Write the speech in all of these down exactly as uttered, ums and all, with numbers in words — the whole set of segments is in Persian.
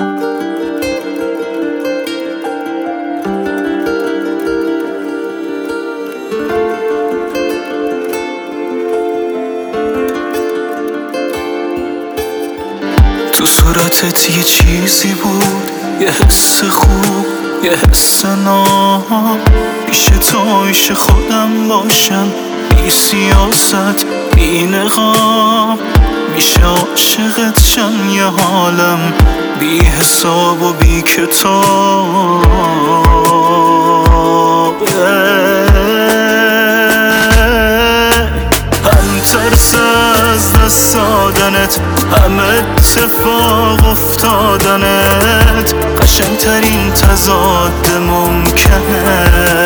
تو صورتت یه چیزی بود، یه حس خوب، یه حس ناب. پیش تو عیش خودم باشم، بی سیاست، بی نقاب. میشه عاشقت شم یه حالم، بی حساب و بی کتاب. هم ترس از دست دادنت، هم اتفاق افتادنت. قشنگترین تضاد ممکنه.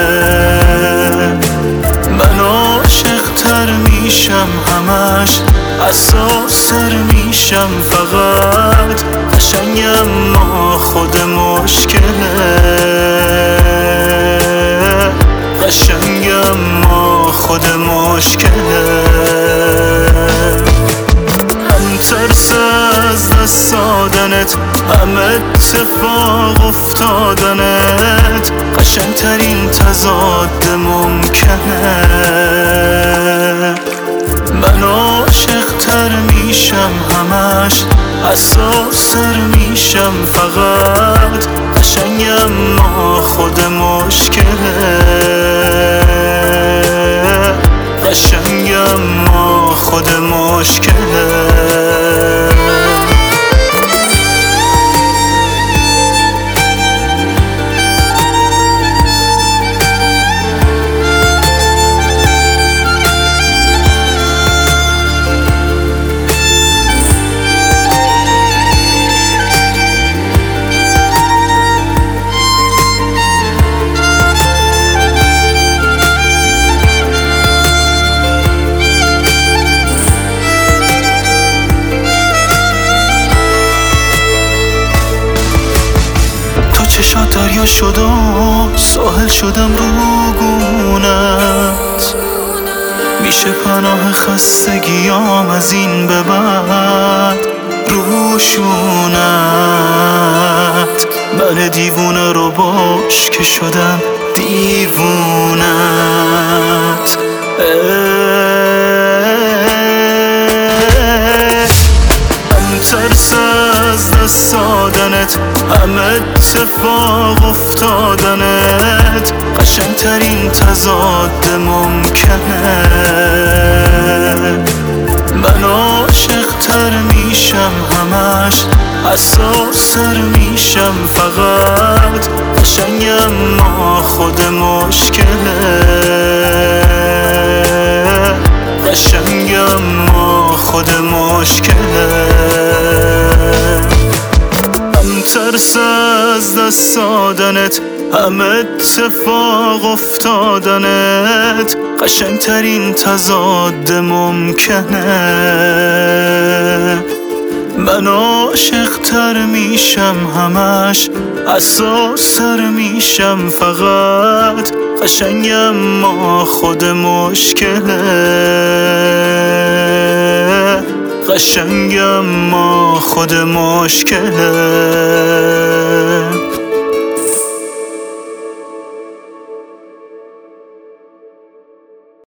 من عاشق‌تر میشم همش، اساس‌تر میشم فقط. قشنگم ما خود مشکله. قشنگم ما خود مشکله. هم ترس از دست دادنت، هم اتفاق افتادنت. قشنگترین تضاد ممکنه. من عاشق‌تر میشم همش، اساس‌تر میشم فقط. قشنگم ما خود مشکله. قشنگم ما خود مشکله. چشات دریا شد و ساحل شدم رو گونت. میشه پناه خستگیام از این به بعد روشونت. من دیوونه رو باش که شدم دیوونت. هم ترس از دست دادنت، هم اتفاق افتادنت. قشنگترین تضاد ممکنه. من عاشق‌تر میشم همش، اساس‌تر میشم فقط. قشنگم ما خود مشکله. قشنگم ما خود مشکله. هم ترس از دست دادنت، هم اتفاق افتادنت. قشنگترین تضاد ممکنه. من عاشق‌تر میشم همش، اساس‌تر میشم فقط. قشنگم ما خود مشکله. قشنگم ما خود مشکله.